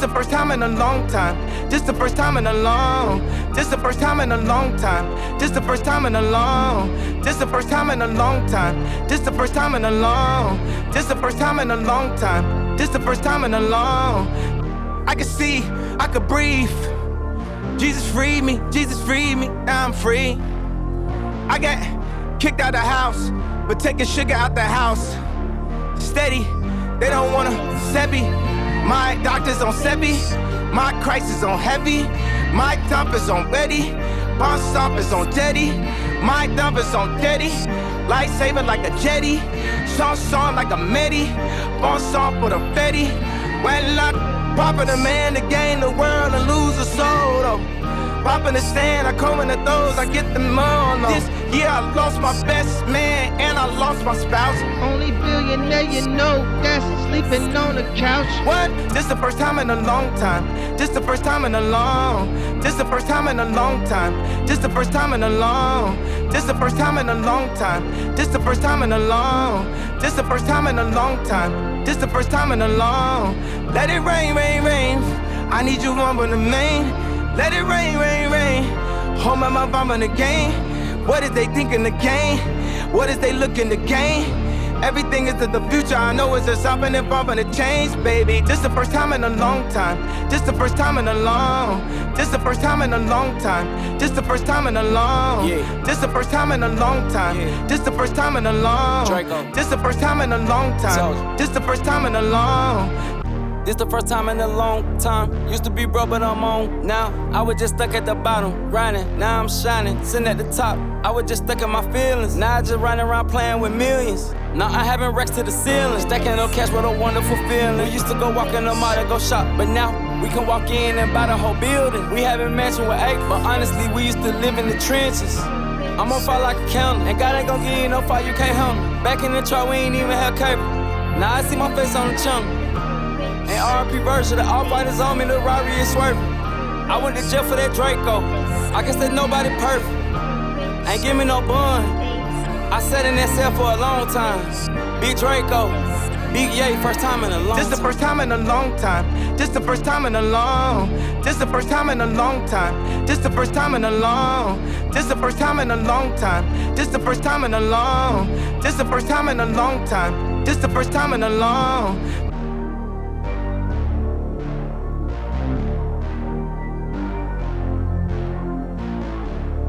the first time in a long time. This the first time in a long. This the first time in a long time. This the first time in a long. This the first time in a long time. This the first time in a long. This the first time in a long time. This the first time in a long. I can see, I could breathe. Jesus freed me, Jesus freed me, now I'm free. I got kicked out the house, but taking sugar out the house. Steady, they don't wanna Sebi. My doctor's on Sebi, my Christ is on heavy. My dump is on ready, Bon Stop is on Jetty. My dump is on Jetty, lightsaber like a jetty. Chanson like a Medi, Bon Stop for the Fetty. When I pop in the man to gain the world and lose a soul though. Pop in the stand, I come in the those, I get them all. This year I lost my best man and I lost my spouse. Only billionaire you know that's sleeping on the couch. What? This the first time in a long time. This the first time in a long. This the first time in a long time. This the first time in a long. This the first time in a long time. This the first time in a long. This the first time in a long time. This the first time in a long. Let it rain, rain, rain. I need you one in the main. Let it rain, rain, rain. Hold my mouth, I'm in the game. What is they thinking the game? What is they looking to gain? Everything is to the future, I know it's just stopping and bumping to change, baby. This the first time in a long time. This the first time in a long. This the first time in a long time. This the first time in a long. This the first time in a long time. This the first time in a long. This the first time in a long time. This the first time in a long. This the first time in a long time. Used to be broke, but I'm on now. I was just stuck at the bottom, grinding. Now I'm shining, sitting at the top. I was just stuck in my feelings. Now I just running around playing with millions. Now I having racks to the ceiling. Stacking no cash, what a wonderful feeling. We used to go walk in the mall to go shop, but now we can walk in and buy the whole building. We having mansion with acres, but honestly, we used to live in the trenches. I'm on fire like a counter, and God ain't gon' give you no fire you can't handle. Back in the truck, we ain't even have cable. Now I see my face on the channel. And RP version, the all fighters on me, the Rari is swerving. I went to jail for that Draco. I can say nobody perfect. Ain't give me no bun. I sat in that cell for a long time. Big Draco, Big Ye, first time in a long time. This the first time in a long time. This the first time in a long. This the first time in a long time. This the first time in a long. This the first time in a long time. This the first time in a long. This the first time in a long time. This the first time in a long.